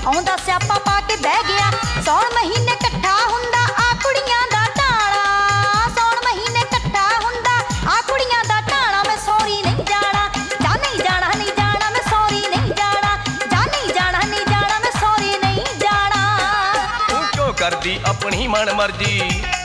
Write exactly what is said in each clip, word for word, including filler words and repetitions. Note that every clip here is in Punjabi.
ਆਉਂਦਾ ਸਿਆਪਾ ਪਾ ਕੇ ਬਹਿ ਗਿਆ। ਸੌਣ ਮਹੀਨੇ ਇਕੱਠਾ ਹੁੰਦਾ ਆ ਕੁੜੀਆਂ ਦਾ ਢਾਣਾ, ਸੌਣ ਮਹੀਨੇ ਇਕੱਠਾ ਹੁੰਦਾ ਆ ਕੁੜੀਆਂ ਦਾ ਢਾਣਾ। ਮੈਂ ਸੌਰੀ ਨਹੀਂ ਜਾਣਾ, ਜਾ ਨਹੀਂ ਜਾਣਾ ਨਹੀਂ ਜਾਣਾ, ਮੈਂ ਸੌਰੀ ਨਹੀਂ ਜਾਣਾ, ਜਾ ਨਹੀਂ ਜਾਣਾ ਨਹੀਂ ਜਾਣਾ, ਮੈਂ ਸੌਰੀ ਨਹੀਂ ਜਾਣਾ। ਤੂੰ ਕਿਉਂ ਕਰਦੀ ਆਪਣੀ ਮਨ ਮਰਜੀ,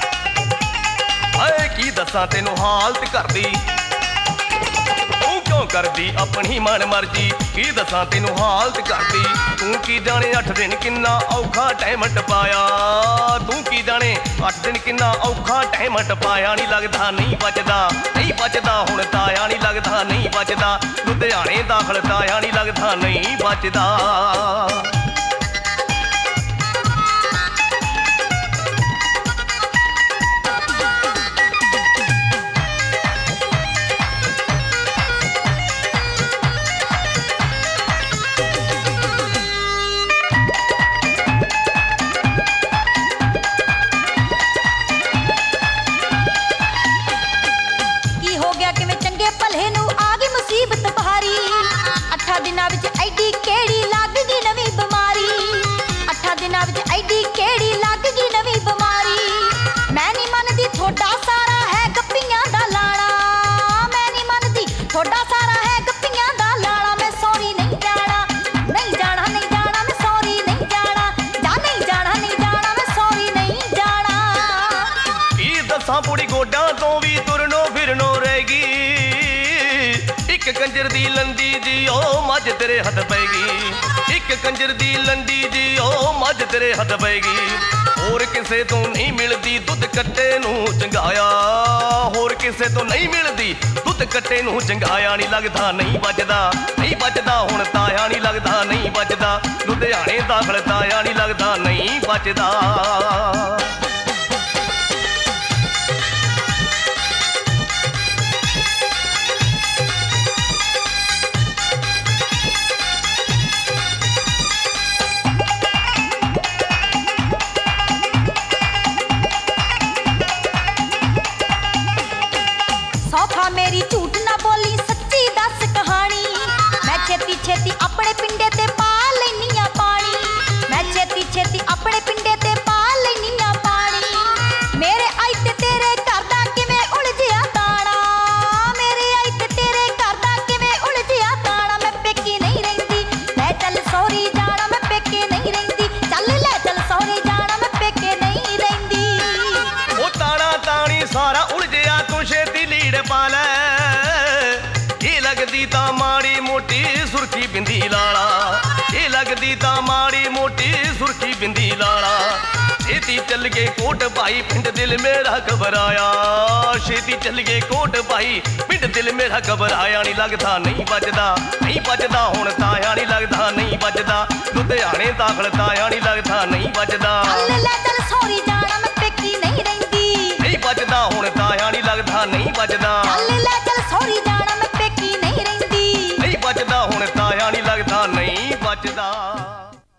ਹਾਏ ਕੀ ਦੱਸਾਂ ਤੈਨੂੰ ਹਾਲਤ ਕਰਦੀ। ਤੂੰ ਕਿਉਂ ਕਰਦੀ ਆਪਣੀ ਮਨ ਮਰਜੀ, ਕੀ ਦੱਸਾਂ ਤੈਨੂੰ ਹਾਲਤ ਕਰਦੀ। ਤੂੰ ਕੀ ਜਾਣੇ ਅੱਠ ਦਿਨ ਕਿੰਨਾ ਔਖਾ ਟਾਈਮ ਟਪਾਇਆ, ਤੂੰ ਕੀ ਜਾਣੇ ਅੱਠ ਦਿਨ ਕਿੰਨਾ ਔਖਾ ਟਾਈਮ ਟਪਾਇਆ। ਨਹੀਂ ਲੱਗਦਾ ਨਹੀਂ ਬਚਦਾ, ਨਹੀਂ ਬਚਦਾ ਹੁਣ ਤਾਇਆ, ਨਹੀਂ ਲੱਗਦਾ ਨਹੀਂ ਬਚਦਾ ਲੁਧਿਆਣੇ ਦਾਖਲ ਤਾਇਆ, ਨਹੀਂ ਲੱਗਦਾ ਨਹੀਂ ਬਚਦਾ। ਅੱਠਾਂ ਦਿਨਾਂ ਵਿੱਚ ਐਡੀ ਕਿਹੜੀ ਲੱਗ ਗਈ ਨਵੀਂ ਬਿਮਾਰੀ, ਅੱਠਾਂ ਦਿਨਾਂ ਵਿੱਚ ਐਡੀ ਕਿਹੜੀ ਲੱਗ ਗਈ ਨਵੀਂ ਬਿਮਾਰੀ। ਮੈਂ ਨਹੀਂ ਮੰਨਦੀ ਤੁਹਾਡਾ ਸਾਰਾ ਹੈ ਗੱਪੀਆਂ ਦਾ ਲਾਣਾ, ਮੈਂ ਨਹੀਂ ਮੰਨਦੀ ਤੁਹਾਡਾ ਸਾਰਾ ਹੈ ਗੱਪੀਆਂ ਦਾ ਲਾਣਾ। ਮੈਂ ਸੌਰੀ ਨਹੀਂ ਜਾਣਾ, ਨਹੀਂ ਜਾਣਾ ਨਹੀਂ ਜਾਣਾ, ਮੈਂ ਸੌਰੀ ਨਹੀਂ ਜਾਣਾ, ਜਾ ਨਹੀਂ ਜਾਣਾ ਨਹੀਂ ਜਾਣਾ, ਮੈਂ ਸੌਰੀ ਨਹੀਂ ਜਾਣਾ। ਕੀ ਦੱਸਾਂ ਬੁੜੀ ਗੋਡਾਂ ਤੋਂ ਵੀ ਤੁਰਨੋਂ ਫਿਰਨੋਂ ਰਹੇਗੀ, ਇੱਕ ਕੰਜਰ ਦੀ ਲੰਡੀ ਜੀ ਉਹ ਮੱਝ ਤੇਰੇ ਹੱਥ ਪਏਗੀ, ਇੱਕ ਕੰਜਰ ਦੀ ਲੰਡੀ ਜੀ ਉਹ ਮੱਝ ਤੇਰੇ ਹੱਥ ਪਏਗੀ। ਹੋਰ ਕਿਸੇ ਤੋਂ ਨਹੀਂ ਮਿਲਦੀ ਦੁੱਧ ਕੱਟੇ ਨੂੰ ਚੰਗਾਇਆ, ਹੋਰ ਕਿਸੇ ਤੋਂ ਨਹੀਂ ਮਿਲਦੀ ਦੁੱਧ ਕੱਟੇ ਨੂੰ ਚੰਗਾਇਆ। ਨਹੀਂ ਲੱਗਦਾ ਨਹੀਂ ਬਚਦਾ, ਨਹੀਂ ਬਚਦਾ ਹੁਣ ਤਾਇਆ, ਨਹੀਂ ਲੱਗਦਾ ਨਹੀਂ ਬਚਦਾ ਲੁਧਿਆਣੇ ਦਾਖਲ ਤਾਇਆ, ਨਹੀਂ ਲੱਗਦਾ ਨਹੀਂ ਬਚਦਾ। ਸੌਖਾ ਮੇਰੀ ਝੂਠ ਨਾ ਬੋਲੀ ਸੱਚੀ ਦੱਸ ਕਹਾਣੀ, ਮੈਂ ਛੇਤੀ ਛੇਤੀ ਆਪਣੇ ਪਿੰਡੇ ਤੇ ਪਾ ਲੈਨੀ ਆ ਪਾਣੀ, ਮੈਂ ਛੇਤੀ ਛੇਤੀ ਆਪਣੇ ਪਿੰਡੇ ਤੇ ਪਾ ਲੈਨੀ ਆ ਪਾਣੀ। ਮੇਰੇ ਆਈ ਤੇ ਤੇਰੇ ਘਰ ਦਾ ਕਿਵੇਂ ਉਲਝਿਆ ਤਾਣਾ, ਮੇਰੇ ਆਈ ਤੇ ਤੇਰੇ ਘਰ ਦਾ ਕਿਵੇਂ ਉਲਝਿਆ ਤਾਣਾ। ਮੈਂ ਪੇਕੀ ਨਹੀਂ ਰਹਿੰਦੀ ਲੈ ਚੱਲ ਸੌਰੀ ਜਾਣਾ, ਮੈਂ ਪੇਕੇ ਨਹੀਂ ਰਹਿੰਦੀ ਚੱਲ ਲੈ ਚੱਲ ਸੌਰੀ ਜਾਣਾ, ਮੈਂ ਪੇਕੇ ਨਹੀਂ ਰਹਿੰਦੀ। ਉਹ ਤਾਣਾ ਤਾਣੀ ਸਾਰਾ ਉਲਝਿਆ ਤੂੰ ਛੇਤੀ ਲੀੜ ਪਾ ਲੈ, ਇਹ ਲੱਗਦੀ ਤਾਂ ਮਾੜੀ ਮੋਟੀ ਸੁਰਖੀ ਬਿੰਦੀ ਲਾਲਾ, ਇਹ ਲੱਗਦੀ ਤਾਂ ਮਾੜੀ ਮੋਟੀ ਸੁਰਖੀ ਬਿੰਦੀ ਲਾਲਾ। ਛੇਤੀ ਚੱਲ ਗਏ ਕੋਟ ਭਾਈ ਪਿੰਡ ਦਿਲ ਮੇਰਾ ਘਬਰਾਇਆ, ਛੇਤੀ ਚੱਲ ਗਏ ਕੋਟ ਭਾਈ ਪਿੰਡ ਦਿਲ ਮੇਰਾ ਘਬਰਾਇਆ। ਨਹੀਂ ਲੱਗਦਾ ਨਹੀਂ ਬਚਦਾ, ਨਹੀਂ ਬਚਦਾ ਹੁਣ ਤਾਇਆ, ਨਹੀਂ ਲੱਗਦਾ ਨਹੀਂ ਬਚਦਾ ਲੁਧਿਆਣੇ ਦਾਖਲ ਤਾਇਆ, ਨਹੀਂ ਲੱਗਦਾ ਨਹੀਂ ਬਚਦਾ। ਚੱਲ ਲੈ ਚੱਲ ਸੌਰੀ ਜਾਣਾ, ਮੈਂ ਪੇਕੀ ਨਹੀਂ ਰਹਿੰਦੀ, ਨਹੀਂ ਬਚਦਾ ਹੁਣ ਤਾਇਆ, ਨਹੀਂ ਲੱਗਦਾ ਨਹੀਂ ਬਚਦਾ।